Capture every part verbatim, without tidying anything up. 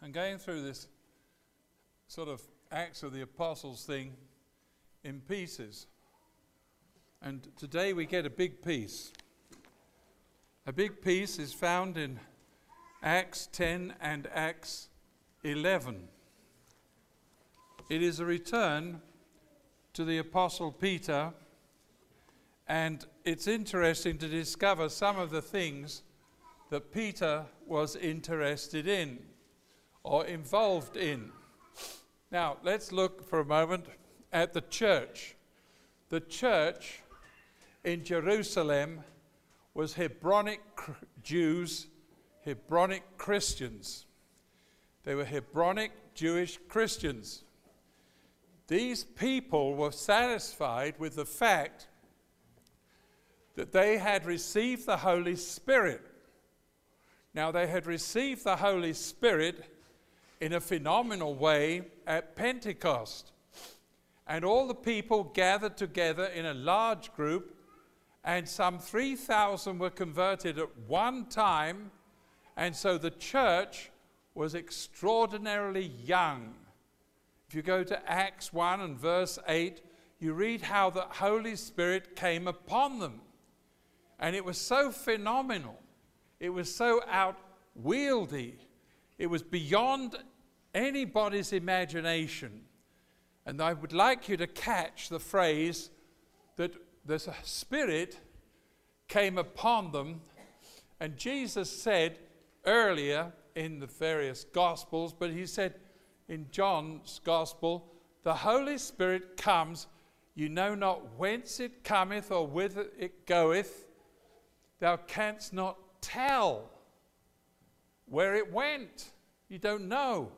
and going through this sort of Acts of the Apostles thing in pieces. And today we get a big piece. A big piece is found in Acts ten and Acts eleven. It is a return to the Apostle Peter, and it's interesting to discover some of the things that Peter was interested in or involved in. Now, let's look for a moment at the church. The church in Jerusalem was Hebronic Jews, Hebronic Christians. They were Hebronic Jewish Christians. These people were satisfied with the fact that they had received the Holy Spirit. Now, they had received the Holy Spirit in a phenomenal way at Pentecost. And all the people gathered together in a large group, and some three thousand were converted at one time, and so the church was extraordinarily young. If you go to Acts one and verse eight, you read how the Holy Spirit came upon them. And it was so phenomenal. It was so outwieldy. It was beyond anybody's imagination. And I would like you to catch the phrase that the Spirit came upon them. And Jesus said earlier in the various Gospels, but he said in John's Gospel, the Holy Spirit comes, you know not whence it cometh or whither it goeth. Thou canst not tell where it went. You don't know.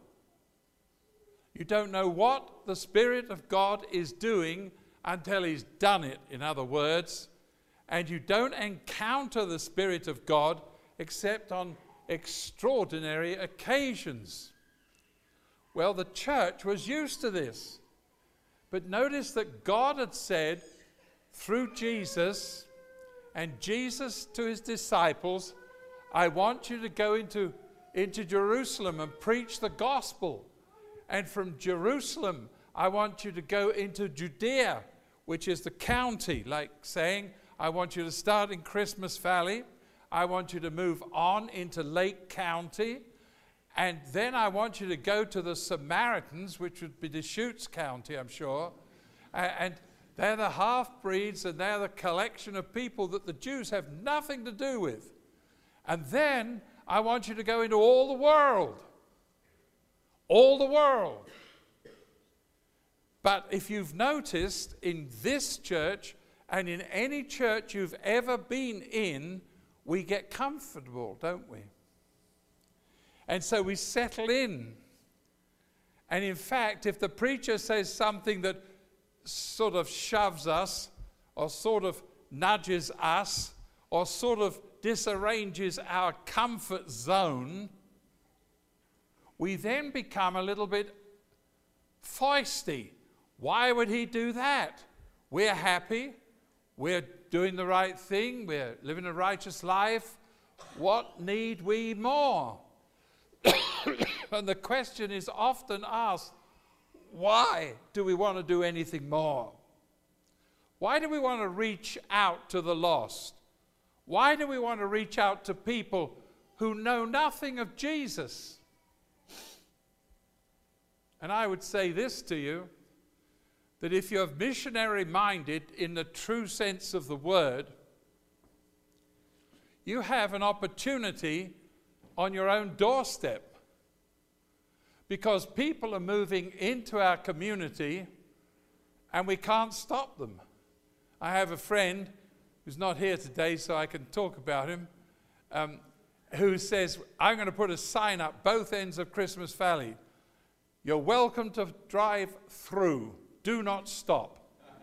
You don't know what the Spirit of God is doing until he's done it, in other words. And you don't encounter the Spirit of God except on extraordinary occasions. Well, the church was used to this. But notice that God had said through Jesus, and Jesus to his disciples, I want you to go into, into Jerusalem and preach the gospel. And from Jerusalem, I want you to go into Judea, which is the county, like saying, I want you to start in Christmas Valley. I want you to move on into Lake County. And then I want you to go to the Samaritans, which would be Deschutes County, I'm sure. And they're the half-breeds, and they're the collection of people that the Jews have nothing to do with. And then I want you to go into all the world. All the world. But if you've noticed, in this church and in any church you've ever been in, we get comfortable, don't we? And so we settle in. And in fact, if the preacher says something that sort of shoves us, or sort of nudges us, or sort of disarranges our comfort zone, we then become a little bit feisty. Why would he do that? We're happy. We're doing the right thing. We're living a righteous life. What need we more? And the question is often asked, why do we want to do anything more? Why do we want to reach out to the lost? Why do we want to reach out to people who know nothing of Jesus? And I would say this to you, that if you're missionary-minded in the true sense of the word, you have an opportunity on your own doorstep. Because people are moving into our community and we can't stop them. I have a friend who's not here today, so I can talk about him, um, who says, I'm going to put a sign up both ends of Christmas Valley. You're welcome to drive through. Do not stop.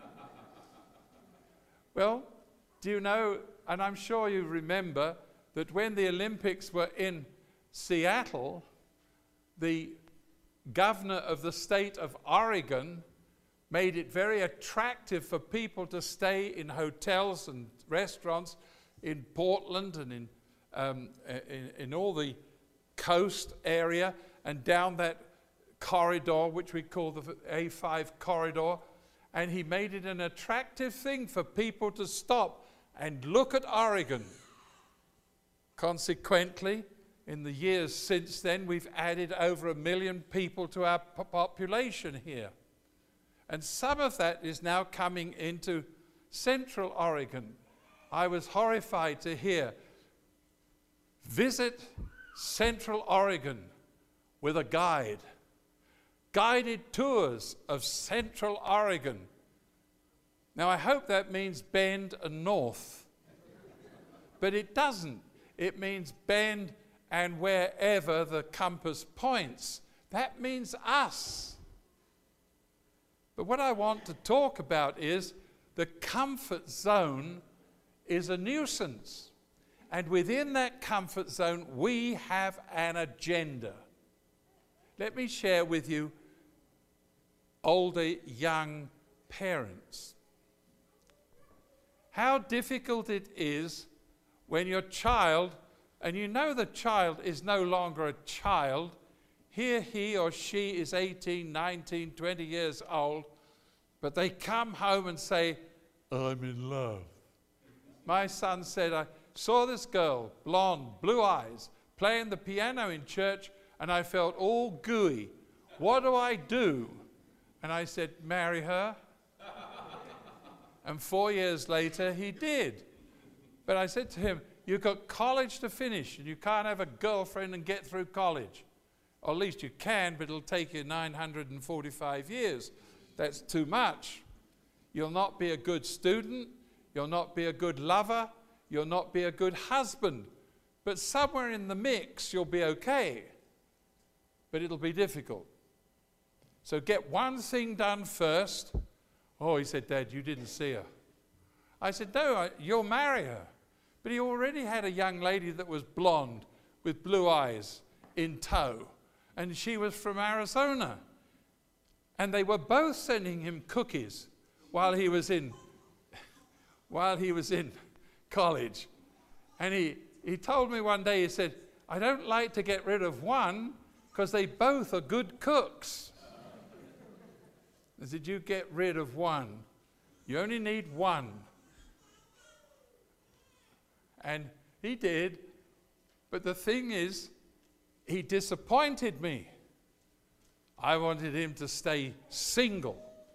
Well, do you know, and I'm sure you remember, that when the Olympics were in Seattle, the governor of the state of Oregon made it very attractive for people to stay in hotels and restaurants in Portland and in, um, in, in all the coast area, and down that corridor, which we call the A five corridor, and he made it an attractive thing for people to stop and look at Oregon. Consequently, in the years since then, we've added over a million people to our po- population here. And some of that is now coming into Central Oregon. I was horrified to hear, visit Central Oregon with a guide. Guided tours of Central Oregon. Now, I hope that means Bend and North. But it doesn't. It means Bend and wherever the compass points. That means us. But what I want to talk about is the comfort zone is a nuisance. And within that comfort zone, we have an agenda. Let me share with you older young parents. How difficult it is when your child, and you know the child is no longer a child, here he or she is eighteen, nineteen, twenty years old, but they come home and say, I'm in love. My son said, I saw this girl, blonde, blue eyes, playing the piano in church, and I felt all gooey. What do I do? And I said, marry her. And four years later, he did. But I said to him, you've got college to finish, and you can't have a girlfriend and get through college. Or at least you can, but it'll take you nine hundred forty-five years. That's too much. You'll not be a good student. You'll not be a good lover. You'll not be a good husband. But somewhere in the mix, you'll be okay. But it'll be difficult. So get one thing done first. Oh, he said, Dad, you didn't see her. I said, no, I, you'll marry her. But he already had a young lady that was blonde with blue eyes in tow. And she was from Arizona. And they were both sending him cookies while he was in, while he was in college. And he, he told me one day, he said, I don't like to get rid of one because they both are good cooks. I said, you get rid of one. You only need one. And he did. But the thing is, he disappointed me. I wanted him to stay single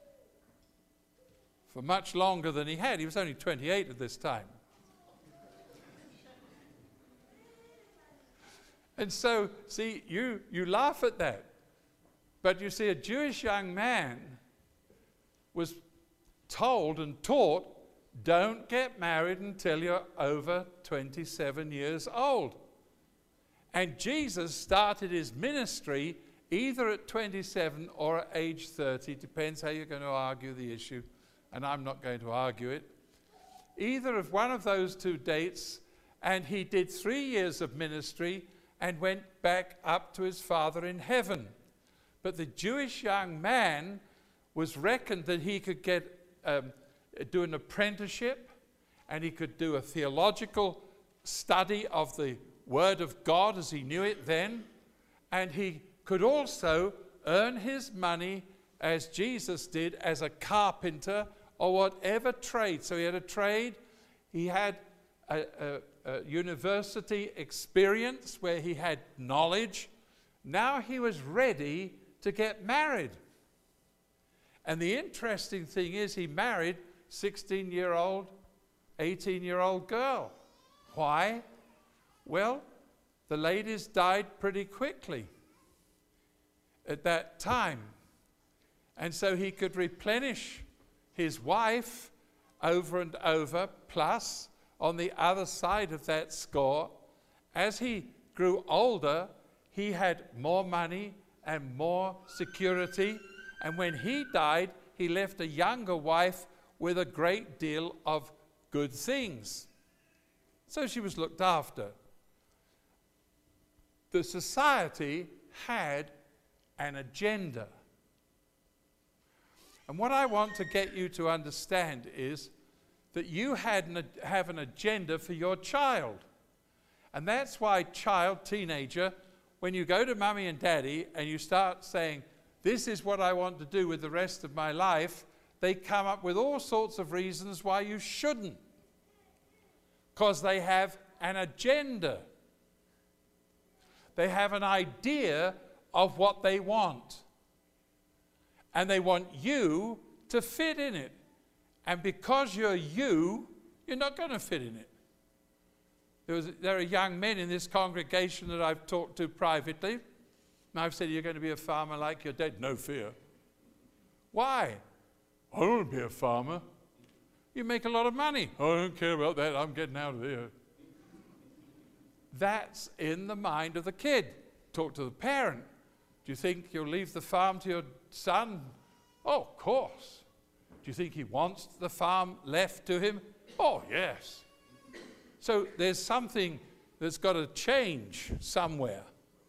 for much longer than he had. He was only twenty-eight at this time. And so, see, you, you laugh at that. But you see, a Jewish young man was told and taught, don't get married until you're over twenty-seven years old. And Jesus started his ministry either at twenty-seven or at age thirty, depends how you're going to argue the issue, and I'm not going to argue it. Either of one of those two dates, and he did three years of ministry and went back up to his Father in heaven. But the Jewish young man was reckoned that he could get um, do an apprenticeship, and he could do a theological study of the Word of God as he knew it then, and he could also earn his money as Jesus did as a carpenter or whatever trade. So he had a trade, he had a, a, a university experience where he had knowledge. Now he was ready to get married. And the interesting thing is he married sixteen-year-old, eighteen-year-old girl. Why? Well, the ladies died pretty quickly at that time. And so he could replenish his wife over and over, plus on the other side of that score, as he grew older, he had more money and more security. And when he died, he left a younger wife with a great deal of good things. So she was looked after. The society had an agenda. And what I want to get you to understand is that you had an, have an agenda for your child. And that's why child, teenager, when you go to mummy and daddy and you start saying, this is what I want to do with the rest of my life, they come up with all sorts of reasons why you shouldn't. Because they have an agenda. They have an idea of what they want. And they want you to fit in it. And because you're you, you're not going to fit in it. There, was, there are young men in this congregation that I've talked to privately. And I've said, you're going to be a farmer like your dad. No fear. Why? I don't want to be a farmer. You make a lot of money. Oh, I don't care about that. I'm getting out of here. That's in the mind of the kid. Talk to the parent. Do you think you'll leave the farm to your son? Oh, of course. Do you think he wants the farm left to him? Oh, yes. So there's something that's got to change somewhere.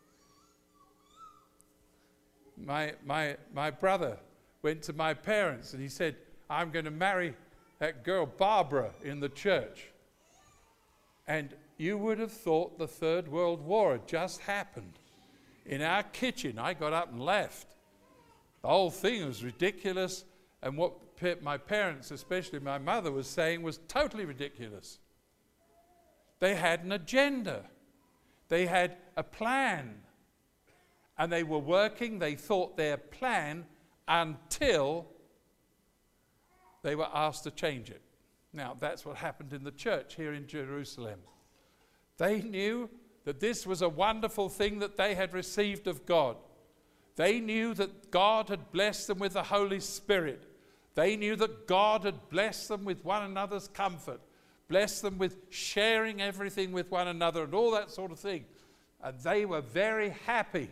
My, my, my brother went to my parents and he said, I'm going to marry that girl Barbara in the church. And you would have thought the Third World War had just happened. In our kitchen, I got up and left. The whole thing was ridiculous, and what my parents, especially my mother, was saying was totally ridiculous. They had an agenda. They had a plan. And they were working, they thought their plan, until they were asked to change it. Now, that's what happened in the church here in Jerusalem. They knew that this was a wonderful thing that they had received of God. They knew that God had blessed them with the Holy Spirit. They knew that God had blessed them with one another's comfort, blessed them with sharing everything with one another and all that sort of thing. And they were very happy.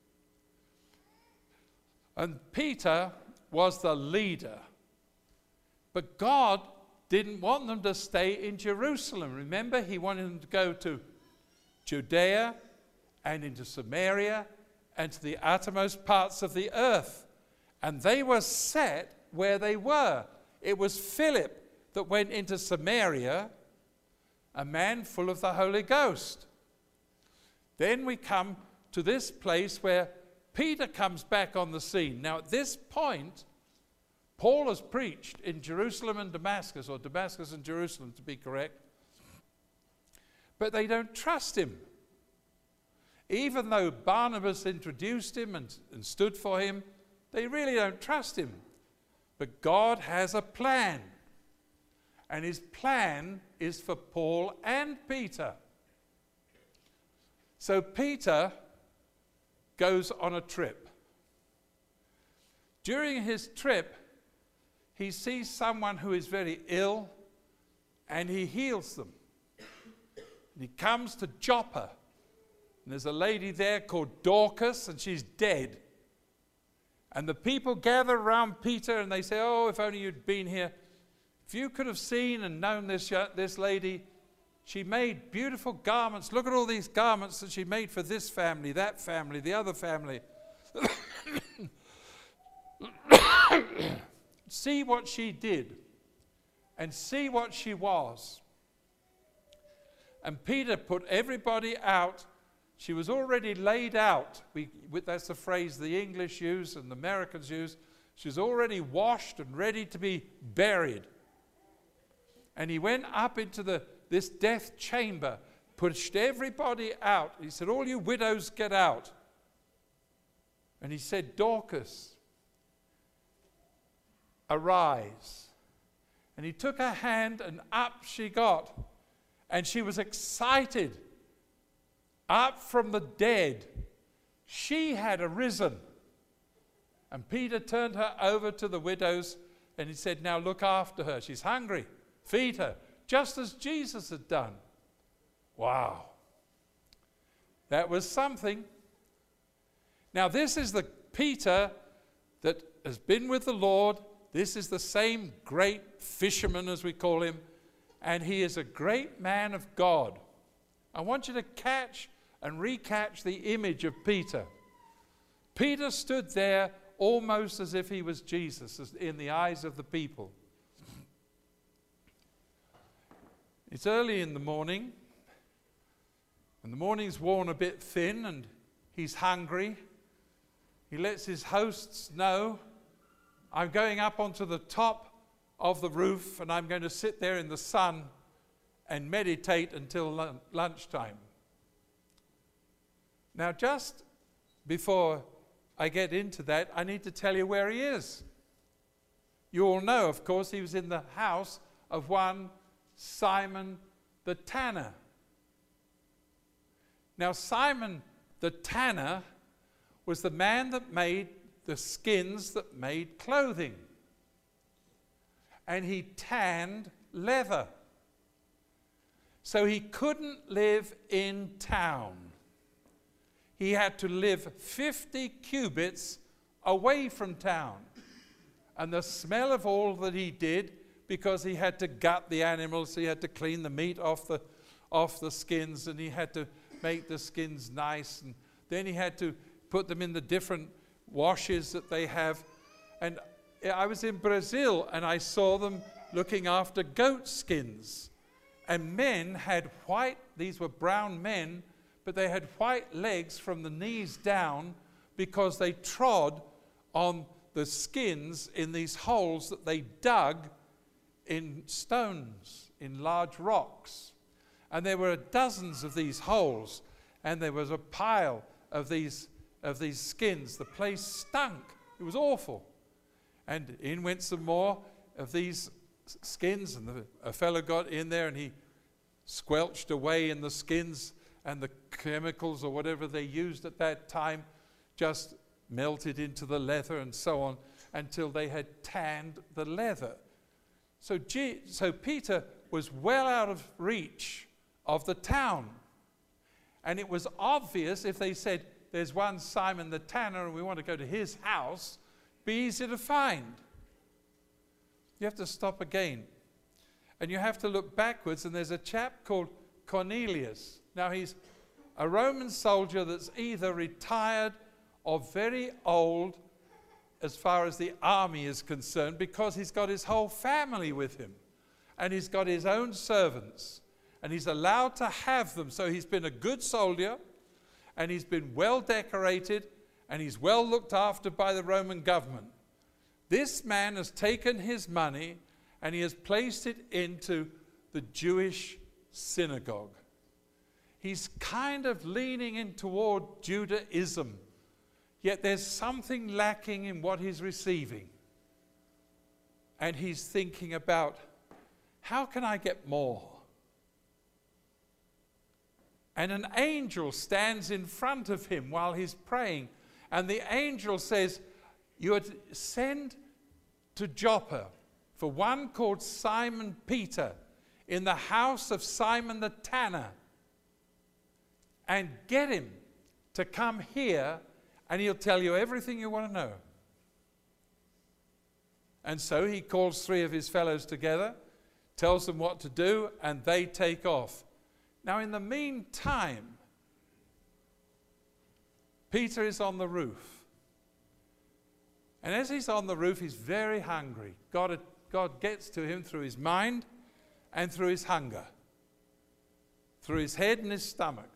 And Peter was the leader. But God didn't want them to stay in Jerusalem. Remember, he wanted them to go to Judea and into Samaria and to the uttermost parts of the earth. And they were set where they were. It was Philip that went into Samaria, a man full of the Holy Ghost. Then we come to this place where Peter comes back on the scene. Now at this point, Paul has preached in Jerusalem and Damascus, or Damascus and Jerusalem to be correct, but they don't trust him. Even though Barnabas introduced him and, and stood for him, they really don't trust him. But God has a plan. And his plan is for Paul and Peter. So Peter goes on a trip. During his trip, he sees someone who is very ill, and he heals them. And he comes to Joppa, and there's a lady there called Dorcas, and she's dead. And the people gather around Peter, and they say, oh, if only you'd been here. If you could have seen and known this, this lady, she made beautiful garments. Look at all these garments that she made for this family, that family, the other family. See what she did and see what she was. And Peter put everybody out. She was already laid out. We, that's the phrase the English use and the Americans use. She's already washed and ready to be buried. And he went up into the, this death chamber, pushed everybody out. He said, all you widows, get out. And he said, Dorcas, arise. And he took her hand, and up she got. And she was excited. Up from the dead. She had arisen. And Peter turned her over to the widows, and he said, now look after her. She's hungry. Feed her. Just as Jesus had done. Wow. That was something. Now this is the Peter that has been with the Lord. This is the same great fisherman, as we call him. And he is a great man of God. I want you to catch and recatch the image of Peter. Peter stood there almost as if he was Jesus in the eyes of the people. It's early in the morning, and the morning's worn a bit thin, and He's hungry. He lets his hosts know, I'm going up onto the top of the roof and I'm going to sit there in the sun and meditate until lun- lunchtime. Now, just before I get into that, I need to tell you where he is. You all know, of course, he was in the house of one Simon the tanner. Now, Simon the tanner was the man that made the skins that made clothing. And he tanned leather. So he couldn't live in town. He had to live fifty cubits away from town. And the smell of all that he did, because he had to gut the animals, he had to clean the meat off the, off the skins, and he had to make the skins nice, and then he had to put them in the different washes that they have. And I was in Brazil, and I saw them looking after goat skins. And men had white, these were brown men, but they had white legs from the knees down because they trod on the skins in these holes that they dug in stones, in large rocks. And there were dozens of these holes, and there was a pile of these, of these skins. The place stunk. It was awful. And in went some more of these skins, and the, a fellow got in there and he squelched away in the skins, and the chemicals or whatever they used at that time just melted into the leather and so on until they had tanned the leather. So, G- so Peter was well out of reach of the town. And it was obvious if they said, there's one Simon the tanner and we want to go to his house, be easy to find. You have to stop again. And you have to look backwards, and there's a chap called Cornelius. Now he's a Roman soldier that's either retired or very old as far as the army is concerned, because he's got his whole family with him. And he's got his own servants. And he's allowed to have them. So he's been a good soldier, and he's been well decorated, and he's well looked after by the Roman government. This man has taken his money and he has placed it into the Jewish synagogue. He's kind of leaning in toward Judaism, yet there's something lacking in what he's receiving. And he's thinking about, how can I get more? And an angel stands in front of him while he's praying. And the angel says, you are to send to Joppa for one called Simon Peter in the house of Simon the tanner. And get him to come here, and he'll tell you everything you want to know. And so he calls three of his fellows together, tells them what to do, and they take off. Now, in the meantime, Peter is on the roof. And as he's on the roof, he's very hungry. God, God gets to him through his mind and through his hunger, through his head and his stomach.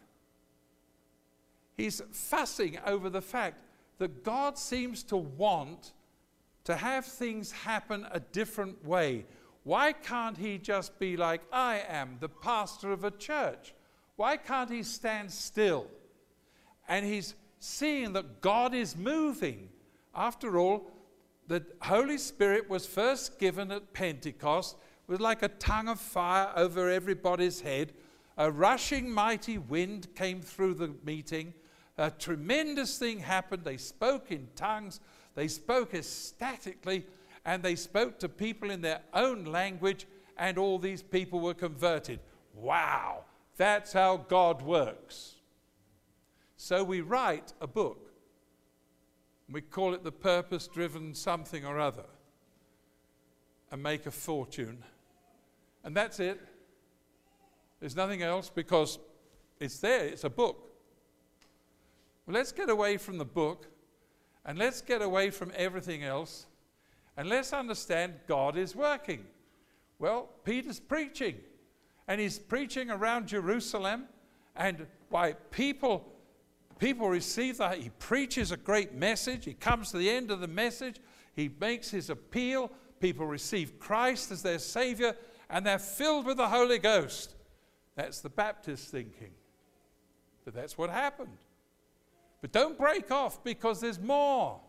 He's fussing over the fact that God seems to want to have things happen a different way. Why can't he just be like I am, the pastor of a church? Why can't he stand still? And he's seeing that God is moving. After all, the Holy Spirit was first given at Pentecost. It was like a tongue of fire over everybody's head. A rushing mighty wind came through the meeting. A tremendous thing happened. They spoke in tongues. They spoke ecstatically. And they spoke to people in their own language, and all these people were converted. Wow, that's how God works. So we write a book. We call it the Purpose-Driven Something or Other, and make a fortune. And that's it. There's nothing else, because it's there. It's a book. Well, let's get away from the book, and let's get away from everything else. And let's understand God is working. Well, Peter's preaching. And he's preaching around Jerusalem. And why people, people receive that. He preaches a great message. He comes to the end of the message. He makes his appeal. People receive Christ as their Savior, and they're filled with the Holy Ghost. That's the Baptist thinking. But that's what happened. But don't break off, because there's more.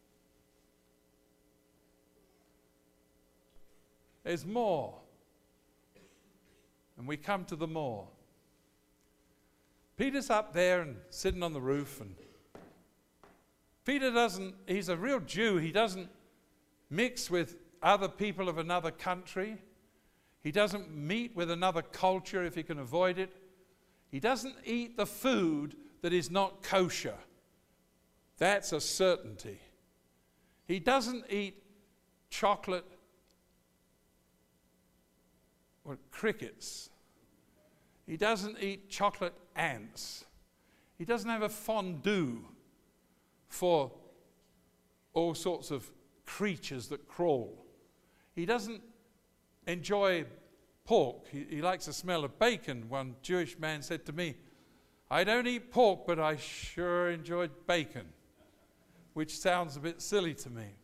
There's more. And we come to the more. Peter's up there and sitting on the roof, and Peter doesn't, he's a real Jew. He doesn't mix with other people of another country. He doesn't meet with another culture if he can avoid it. He doesn't eat the food that is not kosher. That's a certainty. He doesn't eat chocolate or crickets. He doesn't eat chocolate ants. He doesn't have a fondue for all sorts of creatures that crawl. He doesn't enjoy pork. He, he likes the smell of bacon. One Jewish man said to me, I don't eat pork, but I sure enjoyed bacon, which sounds a bit silly to me.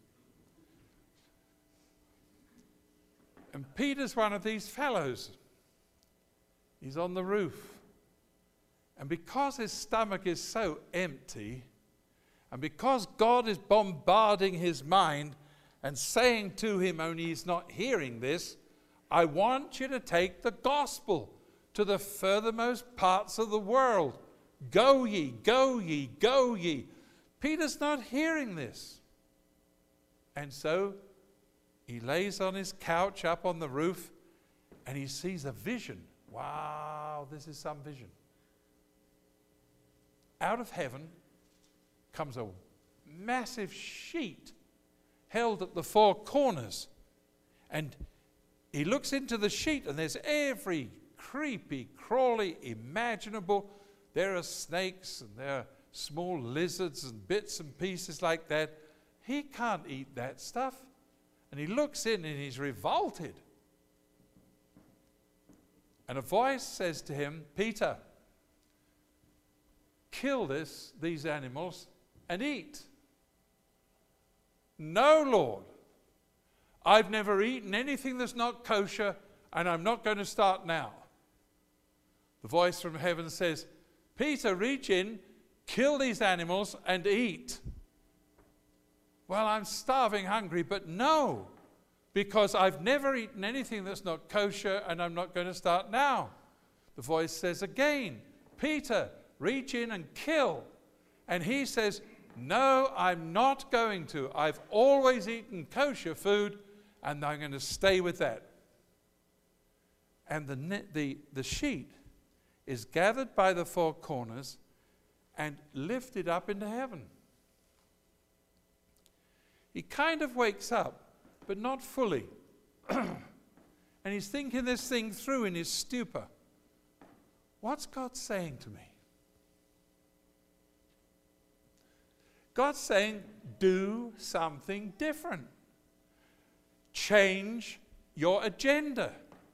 And Peter's one of these fellows. He's on the roof. And because his stomach is so empty, and because God is bombarding his mind and saying to him, only he's not hearing this, I want you to take the gospel to the furthermost parts of the world. Go ye, go ye, go ye. Peter's not hearing this. And so he lays on his couch up on the roof, and he sees a vision. Wow, this is some vision. Out of heaven comes a massive sheet held at the four corners. And he looks into the sheet, and there's every creepy, crawly, imaginable. There are snakes, and there are small lizards and bits and pieces like that. He can't eat that stuff. And he looks in, and he's revolted. And a voice says to him, Peter, kill this, these animals and eat. No, Lord. I've never eaten anything that's not kosher, and I'm not going to start now. The voice from heaven says, Peter, reach in, kill these animals and eat. Well, I'm starving hungry, but no, because I've never eaten anything that's not kosher, and I'm not going to start now. The voice says again, Peter, reach in and kill. And he says, no, I'm not going to. I've always eaten kosher food, and I'm going to stay with that. And the, the, the sheet is gathered by the four corners and lifted up into heaven. He kind of wakes up, but not fully. And he's thinking this thing through in his stupor. What's God saying to me? God's saying, do something different. Change your agenda.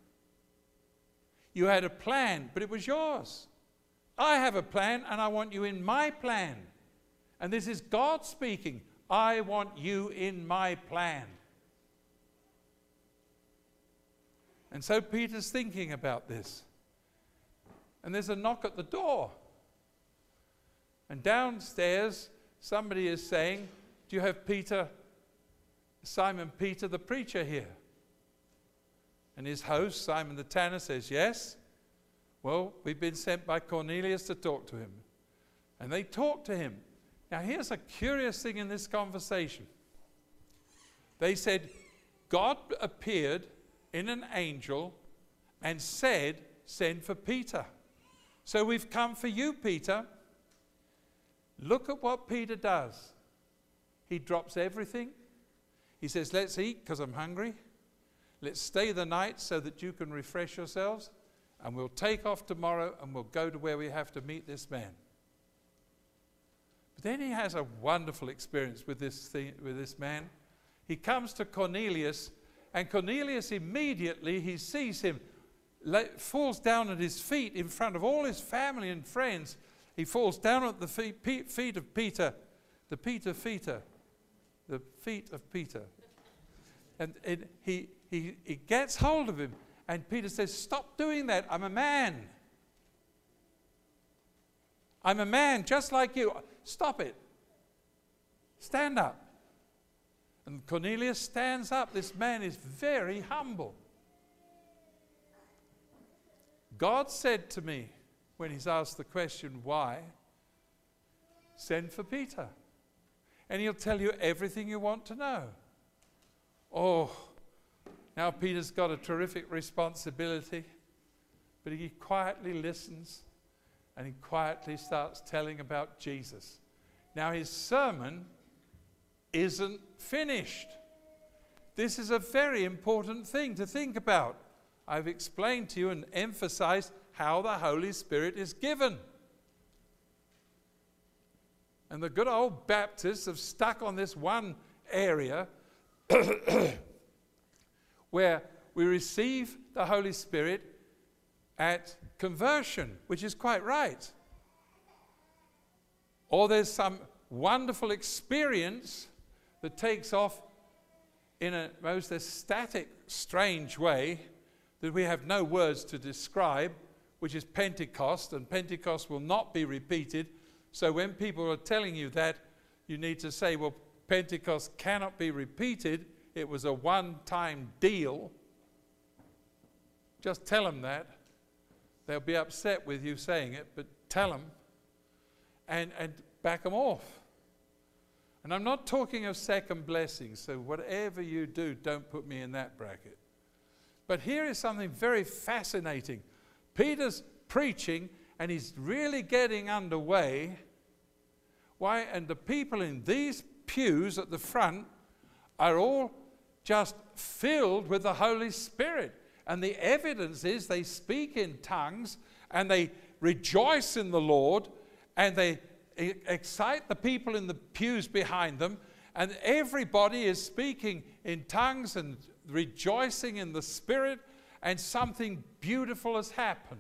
You had a plan, but it was yours. I have a plan, and I want you in my plan. And this is God speaking. I want you in my plan. And so Peter's thinking about this. And there's a knock at the door. And downstairs, somebody is saying, do you have Peter, Simon Peter the preacher here? And his host, Simon the tanner, says, yes. Well, we've been sent by Cornelius to talk to him. And they talk to him. Now, here's a curious thing in this conversation. They said, God appeared in an angel and said, send for Peter. So we've come for you, Peter. Look at what Peter does. He drops everything. He says, let's eat because I'm hungry. Let's stay the night so that you can refresh yourselves. And we'll take off tomorrow and we'll go to where we have to meet this man. But then he has a wonderful experience with this thing, with this man. He comes to Cornelius, and Cornelius immediately, he sees him, falls down at his feet in front of all his family and friends, he falls down at the feet, pe- feet of Peter, the Peter Feeter, the feet of Peter. And it, he, he, he gets hold of him, and Peter says, "Stop doing that. I'm a man. I'm a man just like you. Stop it. Stand up." And Cornelius stands up. This man is very humble. God said to me, when he's asked the question, why, send for Peter. And he'll tell you everything you want to know. Oh, now Peter's got a terrific responsibility, but he quietly listens and he quietly starts telling about Jesus. Now his sermon isn't finished. This is a very important thing to think about. I've explained to you and emphasized how the Holy Spirit is given. And the good old Baptists have stuck on this one area where we receive the Holy Spirit at conversion, which is quite right. Or there's some wonderful experience that takes off in a most ecstatic, strange way that we have no words to describe, which is Pentecost, and Pentecost will not be repeated. So when people are telling you that, you need to say, well, Pentecost cannot be repeated. It was a one-time deal. Just tell them that. They'll be upset with you saying it, but tell them and, and back them off. And I'm not talking of second blessings, so whatever you do, don't put me in that bracket. But here is something very fascinating. Peter's preaching, and he's really getting underway. Why? And the people in these pews at the front are all just filled with the Holy Spirit. And the evidence is they speak in tongues, and they rejoice in the Lord, and they excite the people in the pews behind them, and everybody is speaking in tongues and rejoicing in the Spirit, and something beautiful has happened.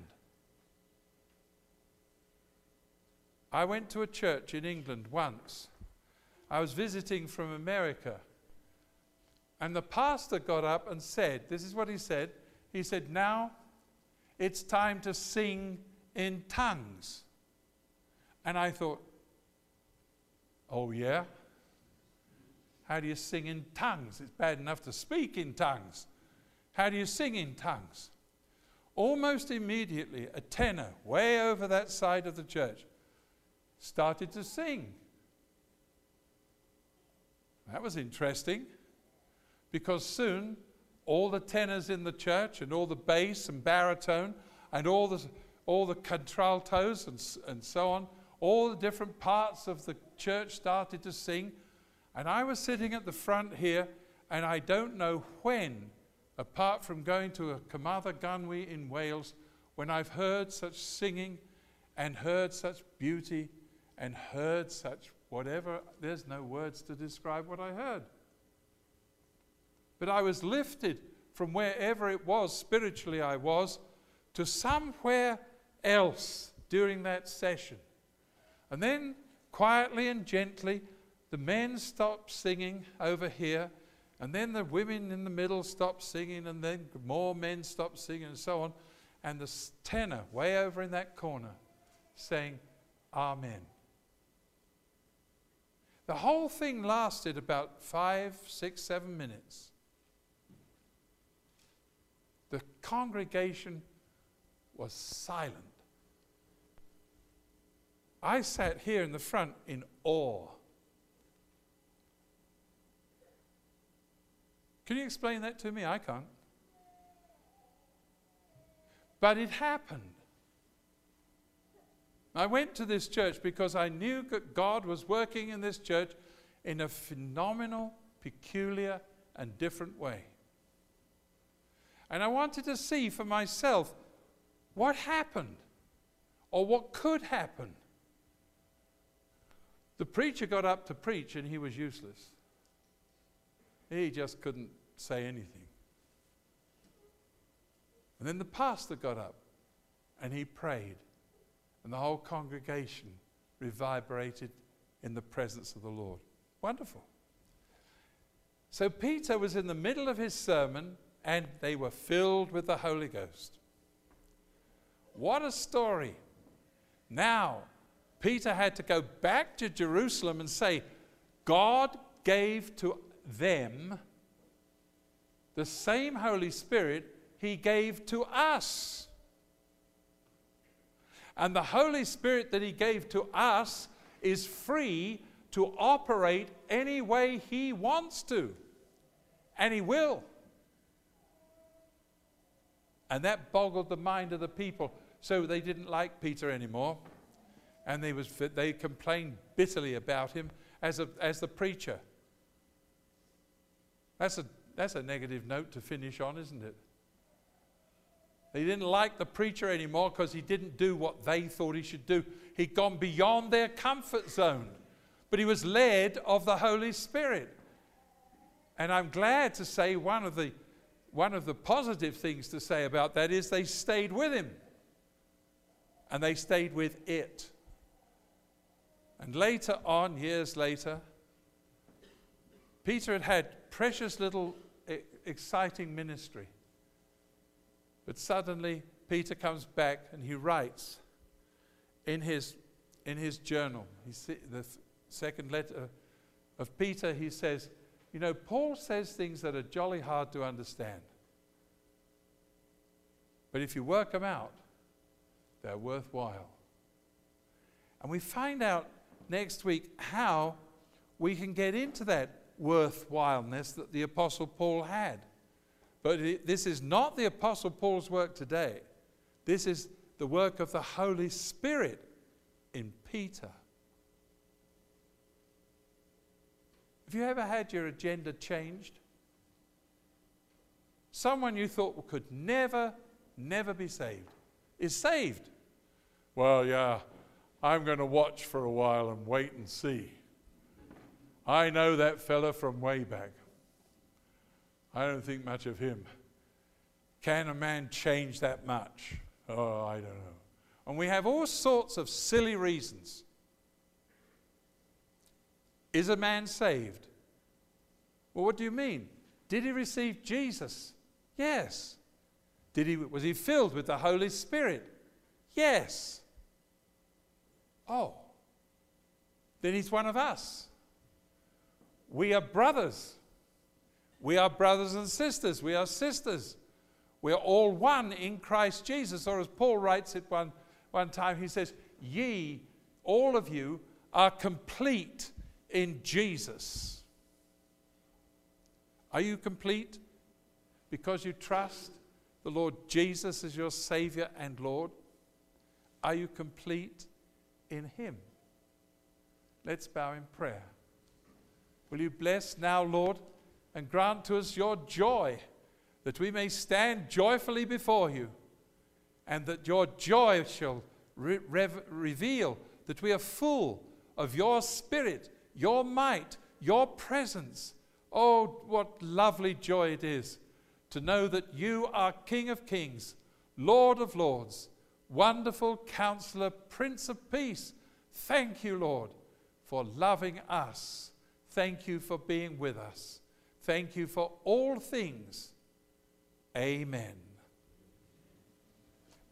I went to a church in England once. I was visiting from America, and the pastor got up and said, this is what he said, he said, "Now it's time to sing in tongues." And I thought, oh yeah? How do you sing in tongues? It's bad enough to speak in tongues. How do you sing in tongues? Almost immediately, a tenor way over that side of the church started to sing. That was interesting, because soon all the tenors in the church and all the bass and baritone and all the, all the contraltos and, and so on, all the different parts of the church started to sing. And I was sitting at the front here, and I don't know when, apart from going to a Carmarthen Gunwy in Wales, when I've heard such singing and heard such beauty and heard such whatever. There's no words to describe what I heard. But I was lifted from wherever it was, spiritually I was, to somewhere else during that session. And then, quietly and gently, the men stopped singing over here, and then the women in the middle stopped singing, and then more men stopped singing, and so on. And the tenor, way over in that corner, saying, "Amen." The whole thing lasted about five, six, seven minutes. The congregation was silent. I sat here in the front in awe. Can you explain that to me? I can't. But it happened. I went to this church because I knew that God was working in this church in a phenomenal, peculiar, and different way. And I wanted to see for myself what happened, or what could happen. The preacher got up to preach, and he was useless. He just couldn't say anything. And then the pastor got up, and he prayed. And the whole congregation reverberated in the presence of the Lord. Wonderful. So Peter was in the middle of his sermon, and they were filled with the Holy Ghost. What a story. Now, Peter had to go back to Jerusalem and say, God gave to them the same Holy Spirit he gave to us. And the Holy Spirit that he gave to us is free to operate any way he wants to. And he will. And that boggled the mind of the people. So they didn't like Peter anymore. And they, was, they complained bitterly about him as, a, as the preacher. That's a, that's a negative note to finish on, isn't it? They didn't like the preacher anymore because he didn't do what they thought he should do. He'd gone beyond their comfort zone. But he was led of the Holy Spirit. And I'm glad to say one of the, one of the positive things to say about that is they stayed with him. And they stayed with it. And later on, years later, Peter had had precious little e- exciting ministry. But suddenly, Peter comes back and he writes in his, in his journal, he see, the th- second letter of Peter, he says, you know, Paul says things that are jolly hard to understand. But if you work them out, they're worthwhile. And we find out next week how we can get into that worthwhileness that the Apostle Paul had. But it, this is not the Apostle Paul's work today. This is the work of the Holy Spirit in Peter. Have you ever had your agenda changed? Someone you thought could never, never be saved is saved. Well, yeah, I'm going to watch for a while and wait and see. I know that fella from way back. I don't think much of him. Can a man change that much? Oh, I don't know. And we have all sorts of silly reasons. Is a man saved? Well, what do you mean? Did he receive Jesus? Yes. Did he, was he filled with the Holy Spirit? Yes. Oh, then he's one of us. We are brothers. We are brothers and sisters. We are sisters. We are all one in Christ Jesus. Or as Paul writes it one, one time, he says, ye, all of you, are complete in Jesus. Are you complete because you trust the Lord Jesus as your Savior and Lord? Are you complete in Him? Let's bow in prayer. Will you bless now, Lord, and grant to us your joy, that we may stand joyfully before you, and that your joy shall re- rev- reveal that we are full of your Spirit, your might, your presence. Oh, what lovely joy it is to know that you are King of Kings, Lord of Lords, wonderful Counselor, Prince of Peace. Thank you, Lord, for loving us. Thank you for being with us. Thank you for all things. Amen.